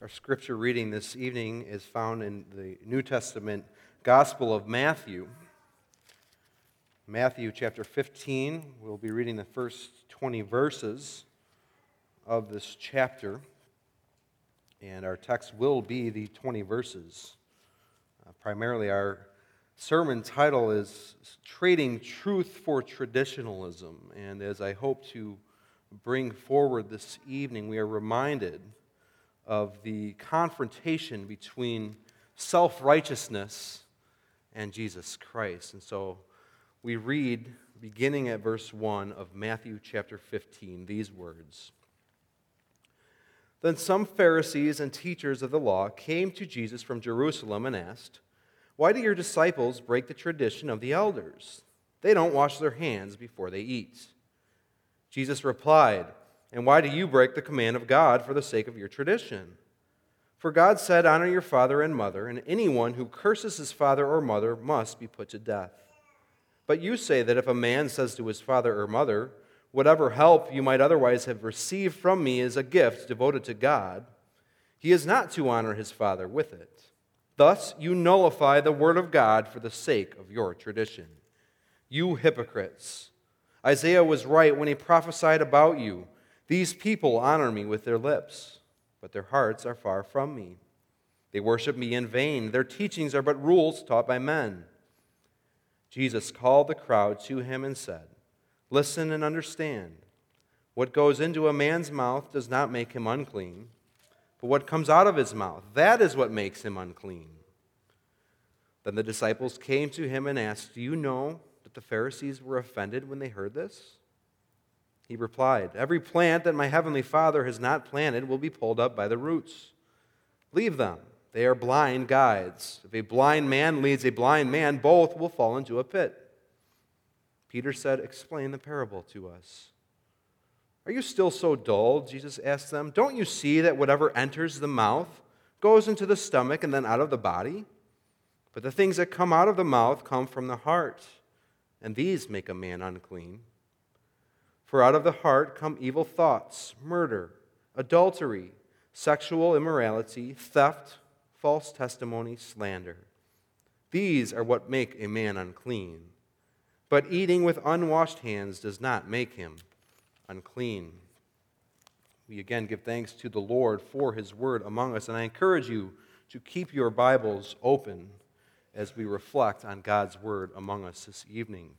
Our scripture reading this evening is found in the New Testament Gospel of Matthew. Matthew chapter 15, we'll be reading the first 20 verses of this chapter, and our text will be the 20 verses. Primarily our sermon title is Trading Truth for Traditionalism, and as I hope to bring forward this evening, we are reminded of the confrontation between self-righteousness and Jesus Christ. And so we read, beginning at verse 1 of Matthew chapter 15, these words. Then some Pharisees and teachers of the law came to Jesus from Jerusalem and asked, "Why do your disciples break the tradition of the elders? They don't wash their hands before they eat." Jesus replied, "And why do you break the command of God for the sake of your tradition? For God said, 'Honor your father and mother,' and anyone who curses his father or mother must be put to death. But you say that if a man says to his father or mother, 'Whatever help you might otherwise have received from me is a gift devoted to God,' he is not to honor his father with it. Thus you nullify the word of God for the sake of your tradition. You hypocrites! Isaiah was right when he prophesied about you. 'These people honor me with their lips, but their hearts are far from me. They worship me in vain. Their teachings are but rules taught by men.'" Jesus called the crowd to him and said, "Listen and understand. What goes into a man's mouth does not make him unclean, but what comes out of his mouth, that is what makes him unclean." Then the disciples came to him and asked, "Do you know that the Pharisees were offended when they heard this?" He replied, "Every plant that my heavenly Father has not planted will be pulled up by the roots. Leave them. They are blind guides. If a blind man leads a blind man, both will fall into a pit." Peter said, "Explain the parable to us." "Are you still so dull?" Jesus asked them. "Don't you see that whatever enters the mouth goes into the stomach and then out of the body? But the things that come out of the mouth come from the heart, and these make a man unclean. For out of the heart come evil thoughts, murder, adultery, sexual immorality, theft, false testimony, slander. These are what make a man unclean. But eating with unwashed hands does not make him unclean." We again give thanks to the Lord for his word among us, and I encourage you to keep your Bibles open as we reflect on God's word among us this evening.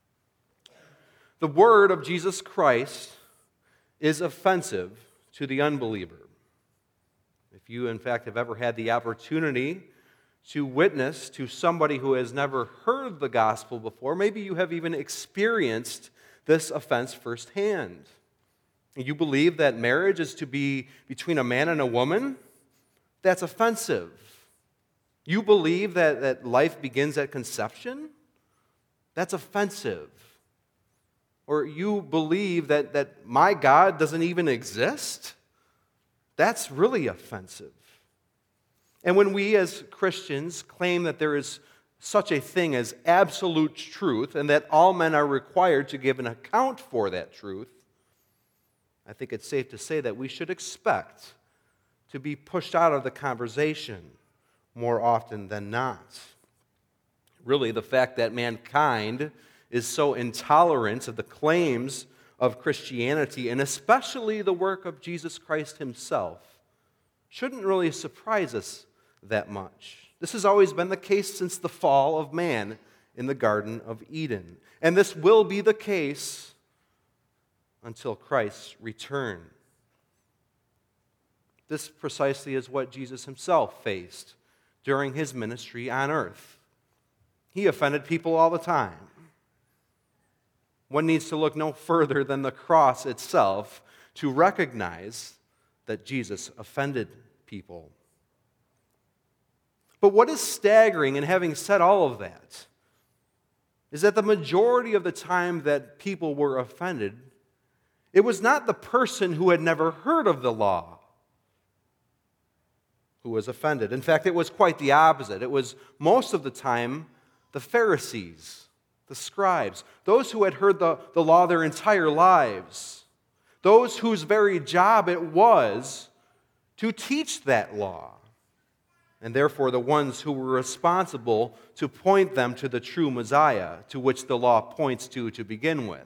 The word of Jesus Christ is offensive to the unbeliever. If you, in fact, have ever had the opportunity to witness to somebody who has never heard the gospel before, maybe you have even experienced this offense firsthand. You believe that marriage is to be between a man and a woman? That's offensive. You believe that life begins at conception? That's offensive. Or you believe that my God doesn't even exist? That's really offensive. And when we as Christians claim that there is such a thing as absolute truth and that all men are required to give an account for that truth, I think it's safe to say that we should expect to be pushed out of the conversation more often than not. Really, the fact that mankind is so intolerant of the claims of Christianity, and especially the work of Jesus Christ himself, shouldn't really surprise us that much. This has always been the case since the fall of man in the Garden of Eden. And this will be the case until Christ's return. This precisely is what Jesus himself faced during his ministry on earth. He offended people all the time. One needs to look no further than the cross itself to recognize that Jesus offended people. But what is staggering in having said all of that is that the majority of the time that people were offended, it was not the person who had never heard of the law who was offended. In fact, it was quite the opposite. It was most of the time the Pharisees, the scribes, those who had heard the law their entire lives, those whose very job it was to teach that law, and therefore the ones who were responsible to point them to the true Messiah, to which the law points to begin with.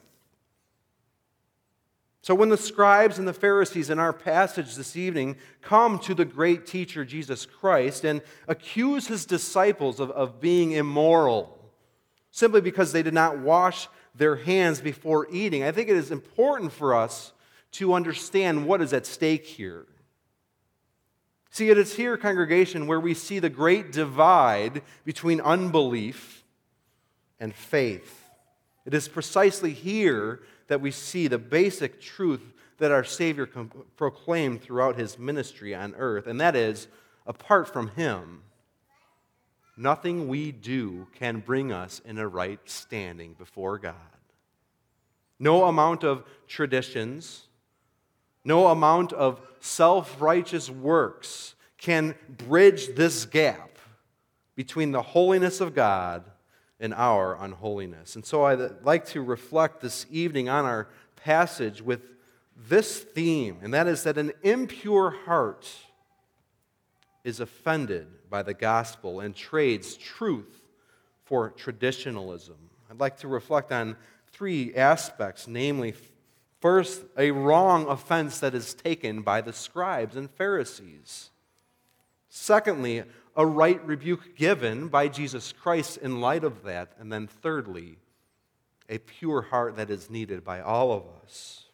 So when the scribes and the Pharisees in our passage this evening come to the great teacher Jesus Christ and accuse his disciples of being immoral simply because they did not wash their hands before eating, I think it is important for us to understand what is at stake here. See, it is here, congregation, where we see the great divide between unbelief and faith. It is precisely here that we see the basic truth that our Savior proclaimed throughout his ministry on earth, and that is, apart from him, nothing we do can bring us in a right standing before God. No amount of traditions, no amount of self-righteous works can bridge this gap between the holiness of God and our unholiness. And so I'd like to reflect this evening on our passage with this theme, and that is that an impure heart is offended by the gospel and trades truth for traditionalism. I'd like to reflect on three aspects, namely, first, a wrong offense that is taken by the scribes and Pharisees. Secondly, a right rebuke given by Jesus Christ in light of that. And then thirdly, a pure heart that is needed by all of us.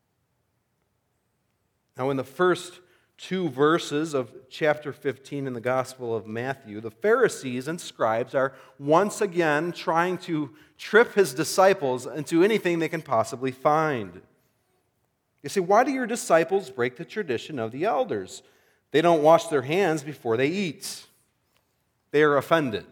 Now, in the first two verses of chapter 15 in the Gospel of Matthew, the Pharisees and scribes are once again trying to trip his disciples into anything they can possibly find. You say, why do your disciples break the tradition of the elders? They don't wash their hands before they eat. They are offended.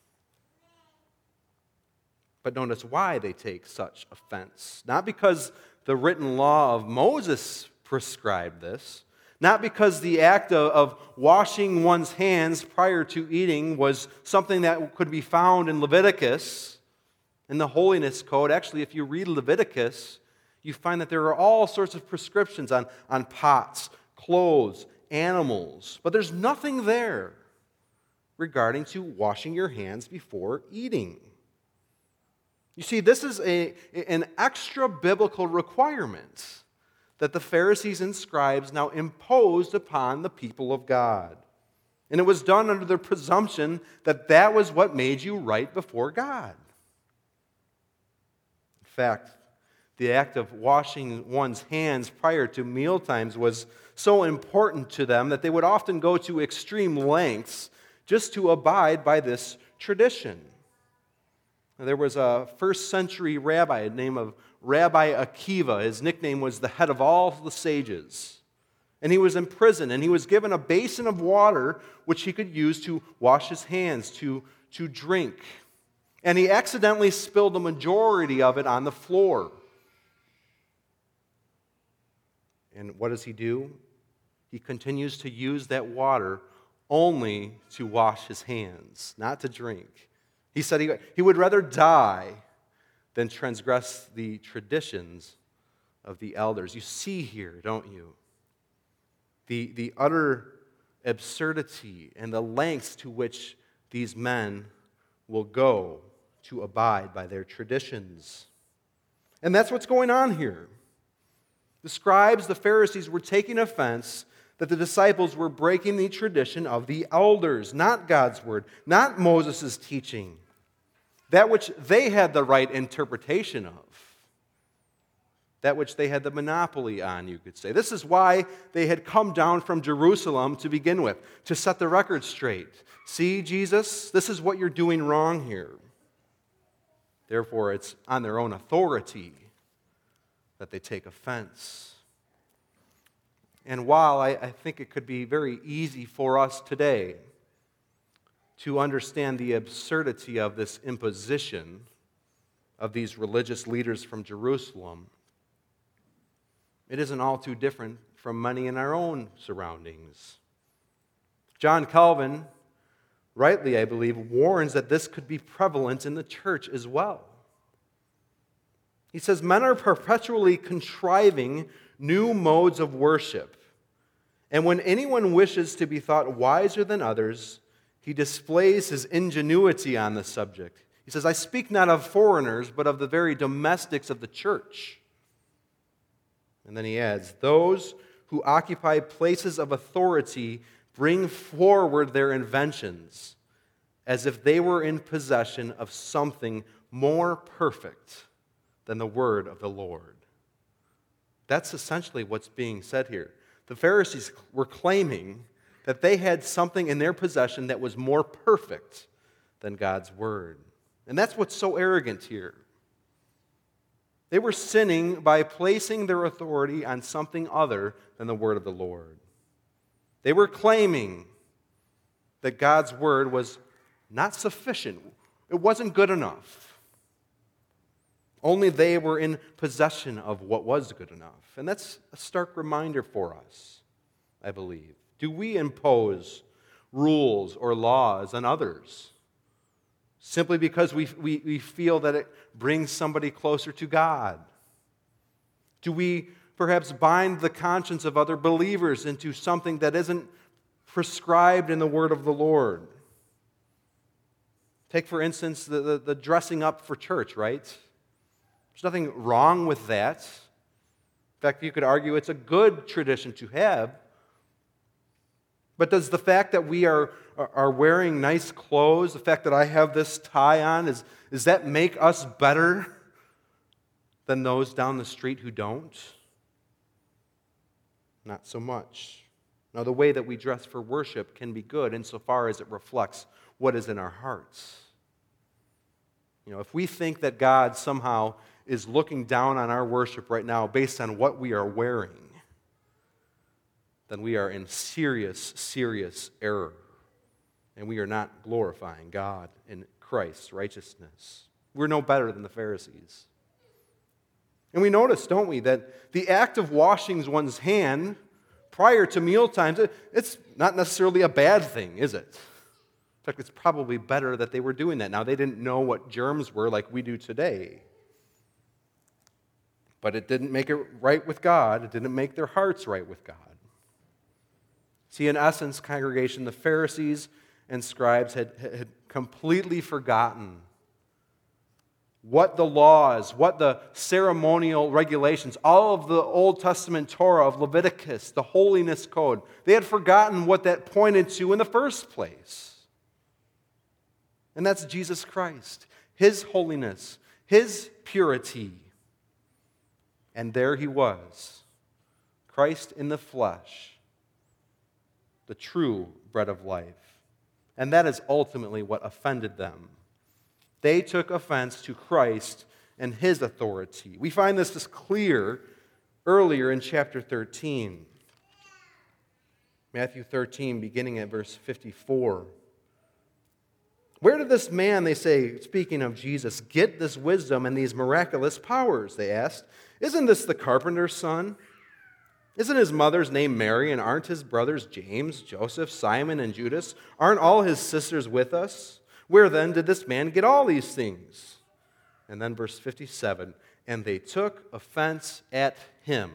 But notice why they take such offense. Not because the written law of Moses prescribed this, not because the act of washing one's hands prior to eating was something that could be found in Leviticus, in the Holiness Code. Actually, if you read Leviticus, you find that there are all sorts of prescriptions on pots, clothes, animals. But there's nothing there regarding to washing your hands before eating. You see, this is an extra biblical requirement that the Pharisees and scribes now imposed upon the people of God. And it was done under the presumption that that was what made you right before God. In fact, the act of washing one's hands prior to mealtimes was so important to them that they would often go to extreme lengths just to abide by this tradition. There was a first century rabbi named Rabbi Akiva. His nickname was the head of all the sages. And he was in prison, and he was given a basin of water which he could use to wash his hands, to drink. And he accidentally spilled the majority of it on the floor. And what does he do? He continues to use that water only to wash his hands, not to drink. He said he would rather die than transgress the traditions of the elders. You see here, don't you? The utter absurdity and the lengths to which these men will go to abide by their traditions. And that's what's going on here. The scribes, the Pharisees, were taking offense that the disciples were breaking the tradition of the elders, not God's word, not Moses' teaching, that which they had the right interpretation of, that which they had the monopoly on, you could say. This is why they had come down from Jerusalem to begin with, to set the record straight. See, Jesus, this is what you're doing wrong here. Therefore, it's on their own authority that they take offense. And while I think it could be very easy for us today to understand the absurdity of this imposition of these religious leaders from Jerusalem, it isn't all too different from many in our own surroundings. John Calvin, rightly, I believe, warns that this could be prevalent in the church as well. He says, men are perpetually contriving new modes of worship And when anyone wishes to be thought wiser than others, he displays his ingenuity on the subject. He says, I speak not of foreigners, but of the very domestics of the church. And then he adds, those who occupy places of authority bring forward their inventions as if they were in possession of something more perfect than the word of the Lord. That's essentially what's being said here. The Pharisees were claiming that they had something in their possession that was more perfect than God's word. And that's what's so arrogant here. They were sinning by placing their authority on something other than the word of the Lord. They were claiming that God's word was not sufficient. It wasn't good enough. Only they were in possession of what was good enough. And that's a stark reminder for us, I believe. Do we impose rules or laws on others simply because we feel that it brings somebody closer to God? Do we perhaps bind the conscience of other believers into something that isn't prescribed in the word of the Lord? Take, for instance, the dressing up for church, right? There's nothing wrong with that. In fact, you could argue it's a good tradition to have. But does the fact that we are wearing nice clothes, the fact that I have this tie on, does that make us better than those down the street who don't? Not so much. Now, the way that we dress for worship can be good insofar as it reflects what is in our hearts. You know, if we think that God somehow is looking down on our worship right now based on what we are wearing, then we are in serious, serious error. And we are not glorifying God in Christ's righteousness. We're no better than the Pharisees. And we notice, don't we, that the act of washing one's hand prior to meal times, it's not necessarily a bad thing, is it? In fact, it's probably better that they were doing that. Now, they didn't know what germs were like we do today. But it didn't make it right with God. It didn't make their hearts right with God. See, in essence, congregation, the Pharisees and scribes had completely forgotten what the laws, what the ceremonial regulations, all of the Old Testament Torah of Leviticus, the holiness code, they had forgotten what that pointed to in the first place. And that's Jesus Christ, His holiness, His purity. And there He was, Christ in the flesh, the true bread of life. And that is ultimately what offended them. They took offense to Christ and His authority. We find this as clear earlier in chapter 13. Matthew 13, beginning at verse 54. Where did this man, they say, speaking of Jesus, get this wisdom and these miraculous powers, they asked. Isn't this the carpenter's son? Isn't his mother's name Mary, and aren't his brothers James, Joseph, Simon, and Judas? Aren't all his sisters with us? Where then did this man get all these things? And then verse 57, and they took offense at him.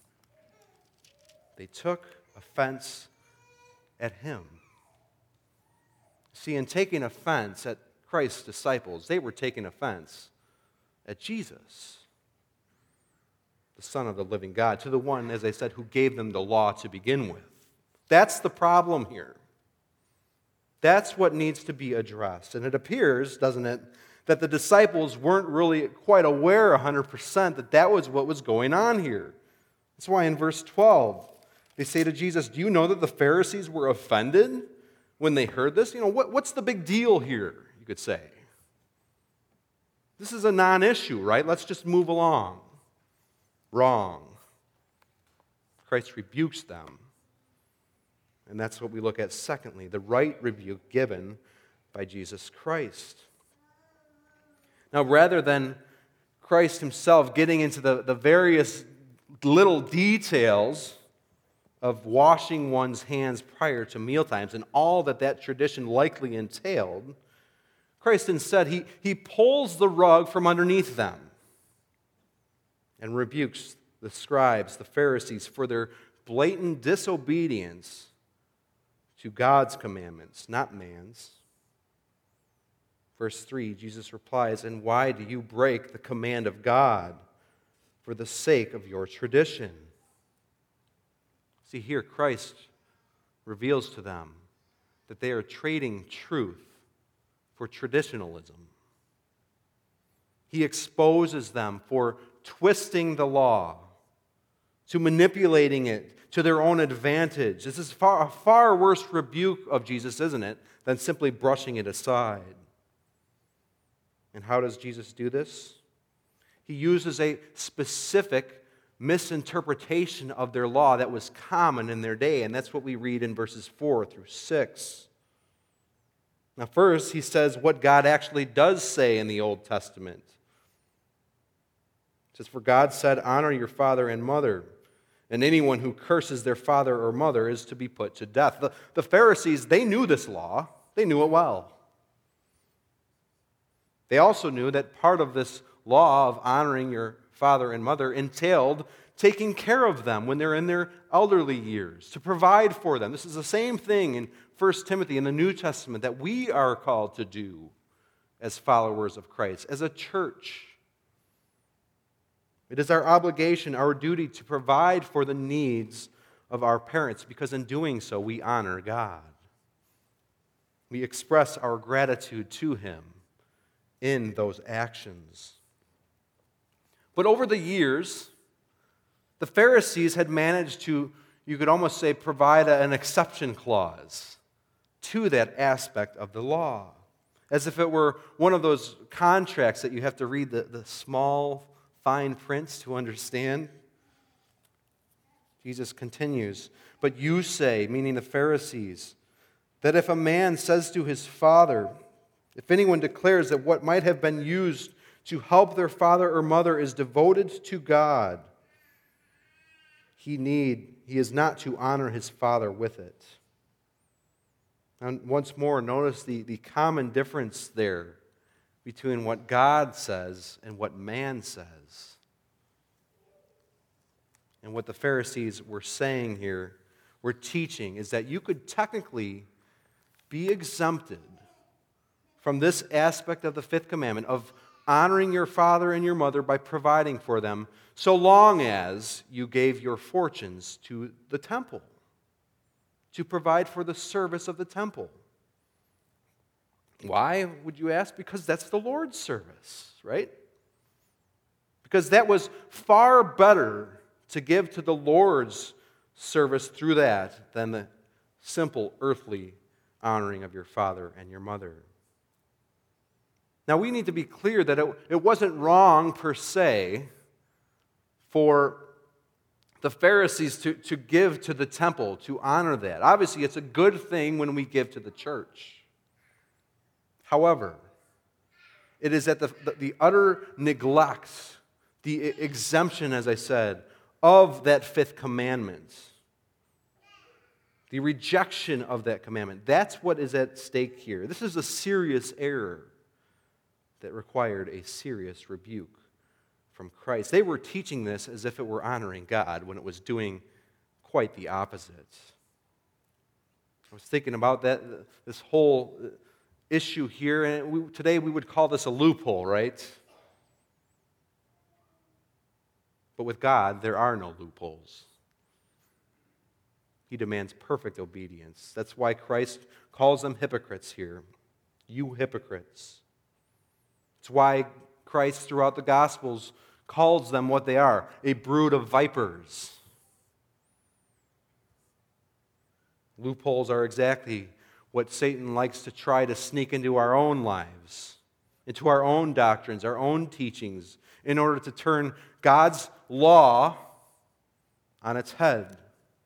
They took offense at him. See, in taking offense at Christ's disciples, they were taking offense at Jesus, the Son of the living God, to the one, as I said, who gave them the law to begin with. That's the problem here. That's what needs to be addressed. And it appears, doesn't it, that the disciples weren't really quite aware 100% that that was what was going on here. That's why in verse 12, they say to Jesus, do you know that the Pharisees were offended when they heard this? You know, what's the big deal here, you could say? This is a non-issue, right? Let's just move along. Wrong. Christ rebukes them. And that's what we look at secondly, the right rebuke given by Jesus Christ. Now, rather than Christ himself getting into the various little details of washing one's hands prior to mealtimes and all that tradition likely entailed, Christ instead, he pulls the rug from underneath them and rebukes the scribes, the Pharisees, for their blatant disobedience to God's commandments, not man's. Verse 3, Jesus replies, "And why do you break the command of God for the sake of your tradition?" See, here Christ reveals to them that they are trading truth for traditionalism. He exposes them for twisting the law, to manipulating it to their own advantage. This is a far worse rebuke of Jesus, isn't it, than simply brushing it aside. And how does Jesus do this? He uses a specific misinterpretation of their law that was common in their day, and that's what we read in verses 4 through 6. Now, first, he says what God actually does say in the Old Testament. It says, "For God said, 'Honor your father and mother,' and anyone who curses their father or mother is to be put to death." The Pharisees, they knew this law. They knew it well. They also knew that part of this law of honoring your father and mother entailed taking care of them when they're in their elderly years, to provide for them. This is the same thing in 1 Timothy in the New Testament that we are called to do as followers of Christ, as a church. It is our obligation, our duty to provide for the needs of our parents, because in doing so, we honor God. We express our gratitude to Him in those actions. But over the years, the Pharisees had managed to, you could almost say, provide an exception clause to that aspect of the law, as if it were one of those contracts that you have to read the small, fine prints to understand. Jesus continues, "But you say," meaning the Pharisees, "that if a man says to his father, if anyone declares that what might have been used to help their father or mother is devoted to God, he is not to honor his father with it." And once more, notice the common difference there between what God says and what man says. And what the Pharisees were saying here, were teaching, is that you could technically be exempted from this aspect of the fifth commandment of honoring your father and your mother by providing for them, so long as you gave your fortunes to the temple, to provide for the service of the temple. Why, would you ask? Because that's the Lord's service, right? Because that was far better to give to the Lord's service through that than the simple earthly honoring of your father and your mother. Now, we need to be clear that it wasn't wrong per se for the Pharisees to give to the temple, to honor that. Obviously, it's a good thing when we give to the church. However, it is at the utter neglect, the exemption, as I said, of that fifth commandment, the rejection of that commandment. That's what is at stake here. This is a serious error that required a serious rebuke from Christ. They were teaching this as if it were honoring God when it was doing quite the opposite. I was thinking about this whole issue here, and today we would call this a loophole, right? But with God, there are no loopholes. He demands perfect obedience. That's why Christ calls them hypocrites here. You hypocrites. It's why Christ, throughout the Gospels, calls them what they are, a brood of vipers. Loopholes are exactly what Satan likes to try to sneak into our own lives, into our own doctrines, our own teachings, in order to turn God's law on its head.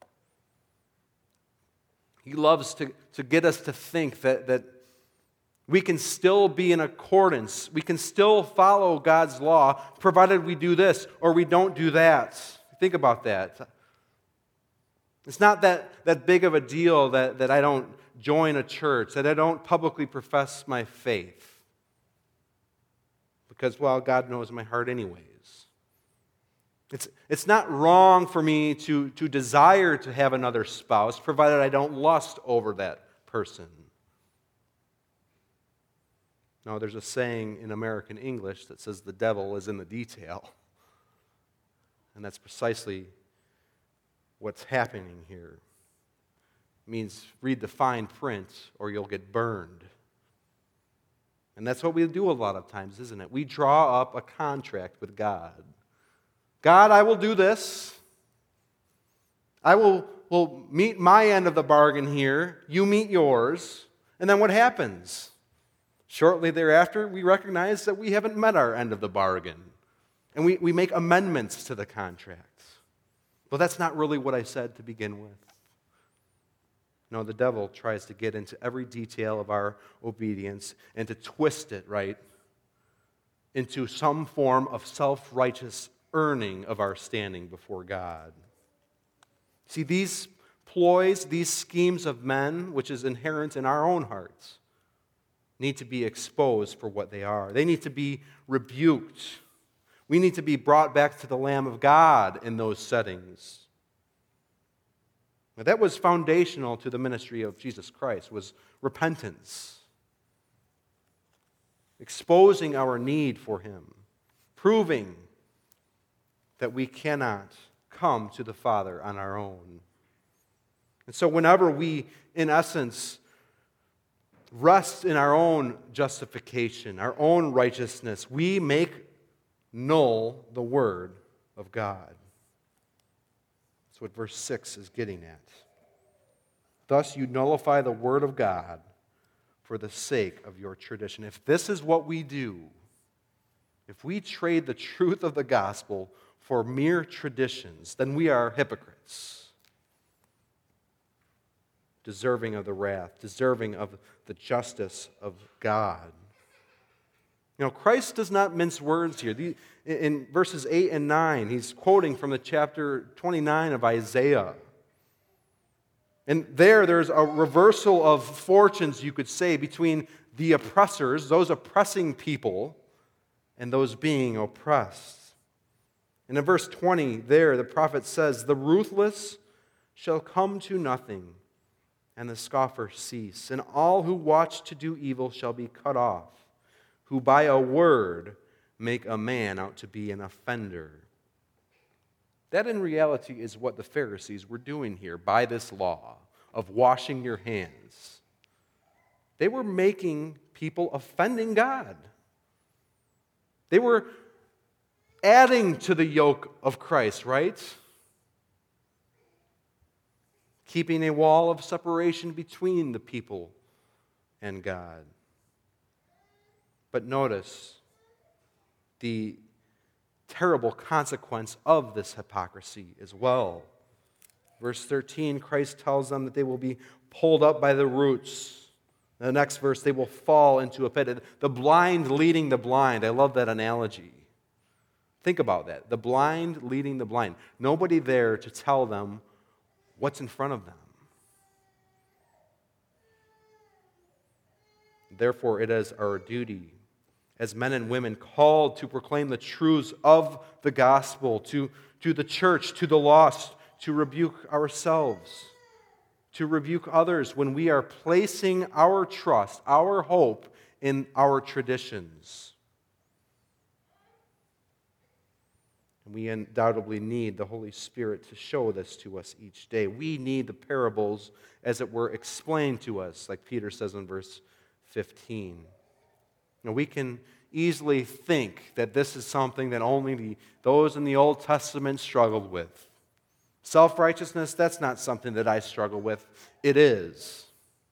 He loves to get us to think that we can still be in accordance, we can still follow God's law, provided we do this or we don't do that. Think about that. It's not that big of a deal that I don't join a church, that I don't publicly profess my faith. Because, well, God knows my heart anyways. It's not wrong for me to desire to have another spouse, provided I don't lust over that person. No, there's a saying in American English that says the devil is in the detail. And that's precisely what's happening here. It means read the fine print or you'll get burned. And that's what we do a lot of times, isn't it? We draw up a contract with God. God, I will do this. I will meet my end of the bargain here. You meet yours. And then what happens? Shortly thereafter, we recognize that we haven't met our end of the bargain. And we make amendments to the contract. But that's not really what I said to begin with. No, the devil tries to get into every detail of our obedience and to twist it, right, into some form of self-righteous earning of our standing before God. See, these ploys, these schemes of men, which is inherent in our own hearts, need to be exposed for what they are. They need to be rebuked. We need to be brought back to the Lamb of God in those settings. Now, that was foundational to the ministry of Jesus Christ, was repentance. Exposing our need for Him. Proving that we cannot come to the Father on our own. And so whenever we, in essence, rest in our own justification, our own righteousness, we make null the Word of God. That's what verse 6 is getting at. Thus you nullify the Word of God for the sake of your tradition. If this is what we do, if we trade the truth of the gospel for mere traditions, then we are hypocrites. Deserving of the wrath, deserving of the justice of God. You know, Christ does not mince words here. In verses 8 and 9, he's quoting from the chapter 29 of Isaiah. And there's a reversal of fortunes, you could say, between the oppressors, those oppressing people, and those being oppressed. And in verse 20 there, the prophet says, "The ruthless shall come to nothing, and the scoffer cease, and all who watch to do evil shall be cut off, who by a word make a man out to be an offender." That in reality is what the Pharisees were doing here by this law of washing your hands. They were making people offending God. They were adding to the yoke of Christ, right? Keeping a wall of separation between the people and God. But notice the terrible consequence of this hypocrisy as well. Verse 13, Christ tells them that they will be pulled up by the roots. In the next verse, they will fall into a pit. The blind leading the blind. I love that analogy. Think about that. The blind leading the blind. Nobody there to tell them what's in front of them. Therefore, it is our duty as men and women called to proclaim the truths of the gospel to the church, to the lost, to rebuke ourselves, to rebuke others when we are placing our trust, our hope in our traditions. And we undoubtedly need the Holy Spirit to show this to us each day. We need the parables, as it were, explained to us, like Peter says in verse 15. Now, we can easily think that this is something that only those in the Old Testament struggled with. Self-righteousness, that's not something that I struggle with. It is.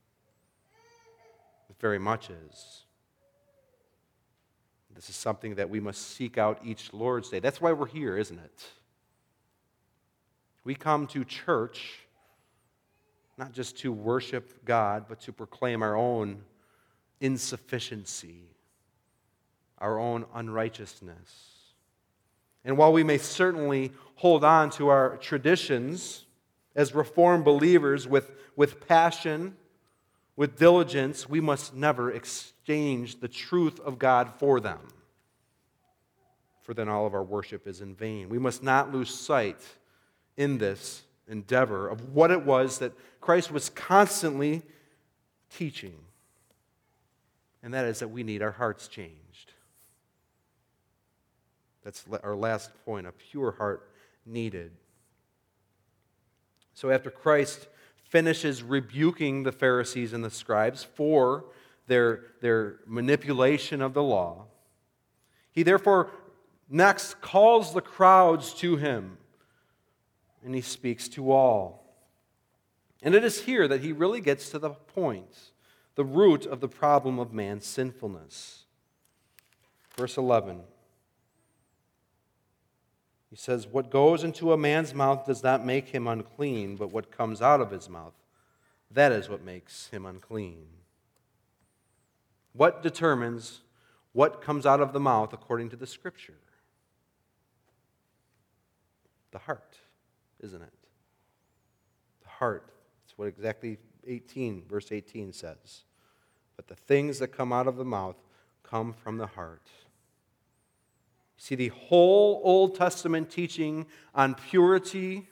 It very much is. This is something that we must seek out each Lord's Day. That's why we're here, isn't it? We come to church not just to worship God, but to proclaim our own insufficiency, our own unrighteousness. And while we may certainly hold on to our traditions as Reformed believers with passion, with diligence, we must never exchange the truth of God for them. for then all of our worship is in vain. We must not lose sight in this endeavor of what it was that Christ was constantly teaching. And that is that we need our hearts changed. That's our last point, a pure heart needed. So after Christ finishes rebuking the Pharisees and the scribes for their manipulation of the law, he therefore next calls the crowds to him, and he speaks to all. And it is here that he really gets to the point, the root of the problem of man's sinfulness. Verse 11. He says, "What goes into a man's mouth does not make him unclean, but what comes out of his mouth, that is what makes him unclean." What determines what comes out of the mouth according to the Scripture? The heart, isn't it? The heart. That's what exactly verse 18 says. But the things that come out of the mouth come from the heart. See, the whole Old Testament teaching on purity,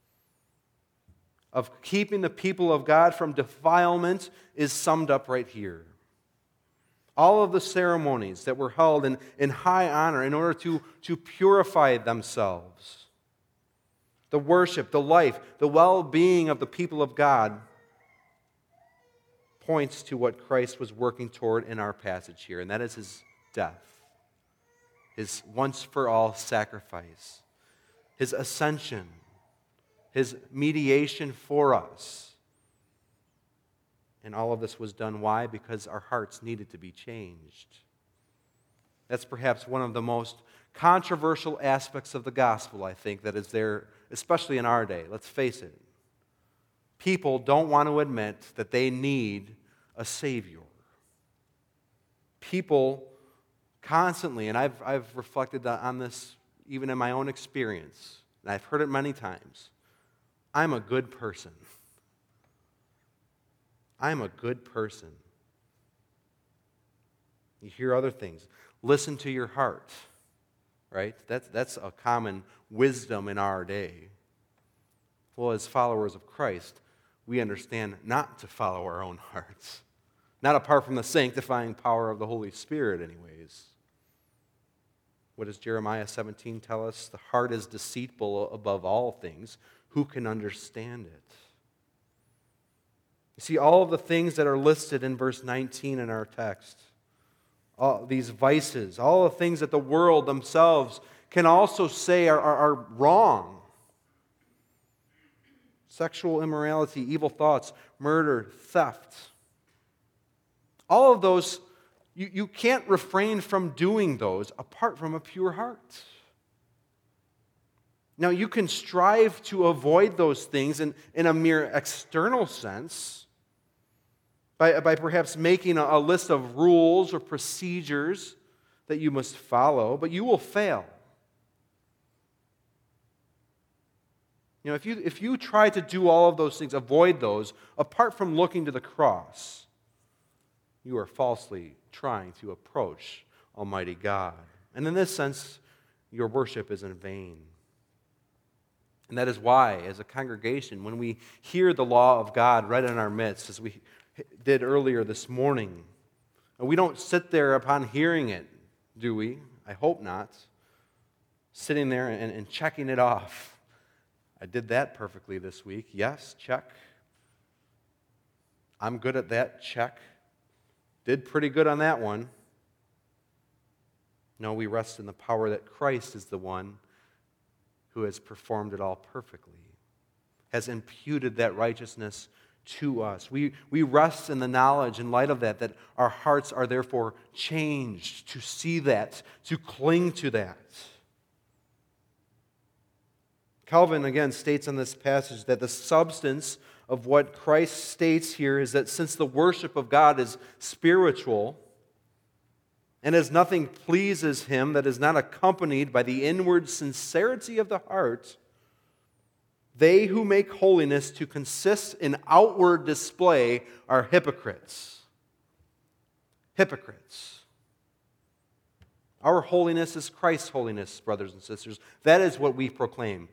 of keeping the people of God from defilement, is summed up right here. All of the ceremonies that were held in high honor in order to purify themselves, the worship, the life, the well-being of the people of God, points to what Christ was working toward in our passage here, and that is his death, his once-for-all sacrifice, his ascension, his mediation for us. And all of this was done, why? Because our hearts needed to be changed. That's perhaps one of the most controversial aspects of the gospel, I think, that is there, especially in our day. Let's face it. People don't want to admit that they need a Savior. People constantly, and I've reflected on this even in my own experience, and I've heard it many times, I'm a good person. I'm a good person. You hear other things. Listen to your heart, right? That's a common wisdom in our day. Well, as followers of Christ, we understand not to follow our own hearts. Not apart from the sanctifying power of the Holy Spirit, anyways. What does Jeremiah 17 tell us? The heart is deceitful above all things. Who can understand it? You see, all of the things that are listed in verse 19 in our text, all these vices, all the things that the world themselves can also say are wrong. Sexual immorality, evil thoughts, murder, theft. All of those, you can't refrain from doing those apart from a pure heart. Now, you can strive to avoid those things in a mere external sense, by perhaps making a list of rules or procedures that you must follow, but you will fail. You know, if you try to do all of those things, avoid those, apart from looking to the cross, you are falsely trying to approach Almighty God. And in this sense, your worship is in vain. And that is why, as a congregation, when we hear the law of God right in our midst, as we did earlier this morning, we don't sit there upon hearing it, do we? I hope not. Sitting there and checking it off. I did that perfectly this week. Yes, check. I'm good at that, check. Did pretty good on that one. No, we rest in the power that Christ is the one who has performed it all perfectly, has imputed that righteousness to us. We rest in the knowledge, in light of that our hearts are therefore changed to see that, to cling to that. Calvin again states in this passage that the substance of what Christ states here is that since the worship of God is spiritual, and as nothing pleases him that is not accompanied by the inward sincerity of the heart, they who make holiness to consist in outward display are hypocrites. Hypocrites. Our holiness is Christ's holiness, brothers and sisters. That is what we proclaim.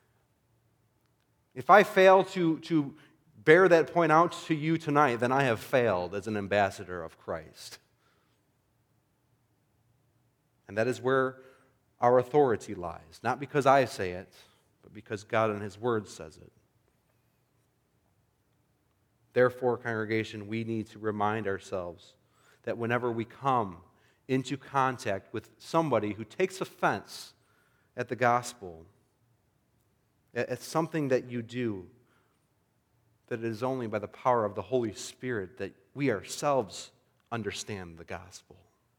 If I fail to bear that point out to you tonight, then I have failed as an ambassador of Christ. And that is where our authority lies. Not because I say it, but because God in His Word says it. Therefore, congregation, we need to remind ourselves that whenever we come into contact with somebody who takes offense at the gospel, at something that you do, that it is only by the power of the Holy Spirit that we ourselves understand the gospel.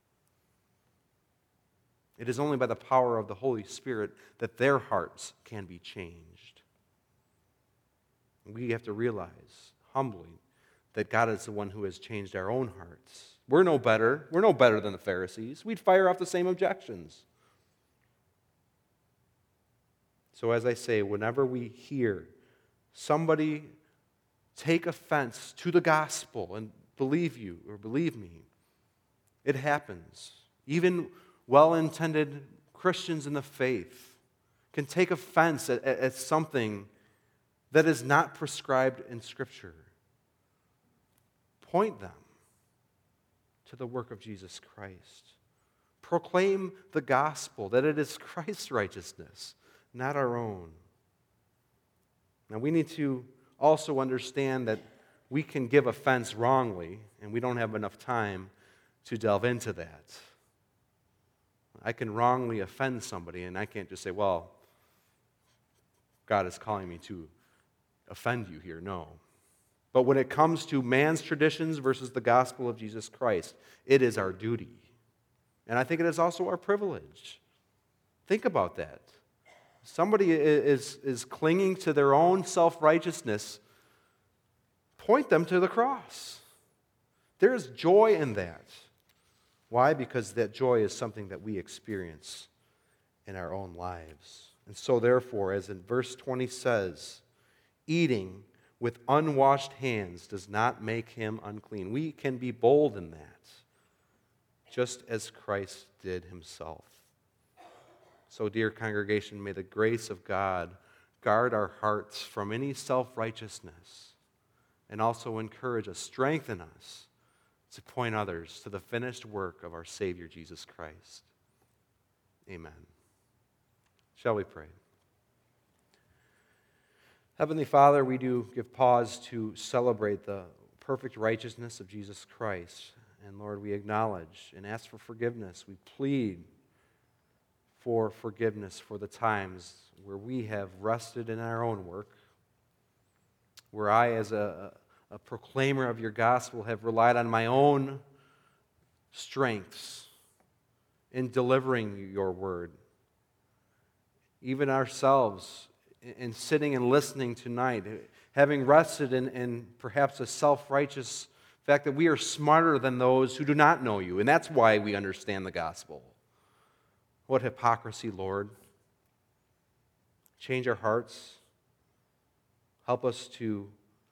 It is only by the power of the Holy Spirit that their hearts can be changed. We have to realize humbly that God is the one who has changed our own hearts. We're no better. We're no better than the Pharisees. We'd fire off the same objections. So as I say, whenever we hear somebody take offense to the gospel, and believe you or believe me, it happens. Even well-intended Christians in the faith can take offense at something that is not prescribed in Scripture. Point them to the work of Jesus Christ. Proclaim the gospel, that it is Christ's righteousness, not our own. Now we need to also understand that we can give offense wrongly, and we don't have enough time to delve into that. I can wrongly offend somebody, and I can't just say, well, God is calling me to offend you here. No. But when it comes to man's traditions versus the gospel of Jesus Christ, it is our duty. And I think it is also our privilege. Think about that. Somebody is clinging to their own self-righteousness. Point them to the cross. There is joy in that. Why? Because that joy is something that we experience in our own lives. And so therefore, as in verse 20 says, eating with unwashed hands does not make him unclean. We can be bold in that, just as Christ did Himself. So, dear congregation, may the grace of God guard our hearts from any self-righteousness and also encourage us, strengthen us to point others to the finished work of our Savior, Jesus Christ. Amen. Shall we pray? Heavenly Father, we do give pause to celebrate the perfect righteousness of Jesus Christ. And Lord, we acknowledge and ask for forgiveness. We plead for forgiveness for the times where we have rested in our own work, where I, as a proclaimer of your gospel, have relied on my own strengths in delivering your word. Even ourselves, in sitting and listening tonight, having rested in perhaps a self-righteous fact that we are smarter than those who do not know you, and that's why we understand the gospel. What hypocrisy, Lord. Change our hearts. Help us to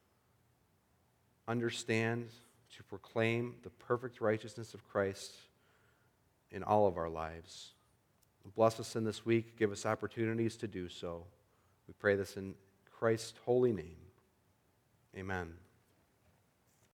understand, to proclaim the perfect righteousness of Christ in all of our lives. Bless us in this week. Give us opportunities to do so. We pray this in Christ's holy name. Amen.